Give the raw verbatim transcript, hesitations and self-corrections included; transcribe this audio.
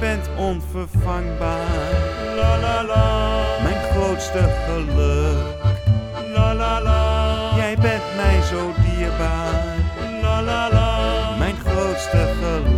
bent onvervangbaar. La la la, Mijn grootste geluk. la la la, Jij bent mij zo dierbaar. la la la, Mijn grootste geluk.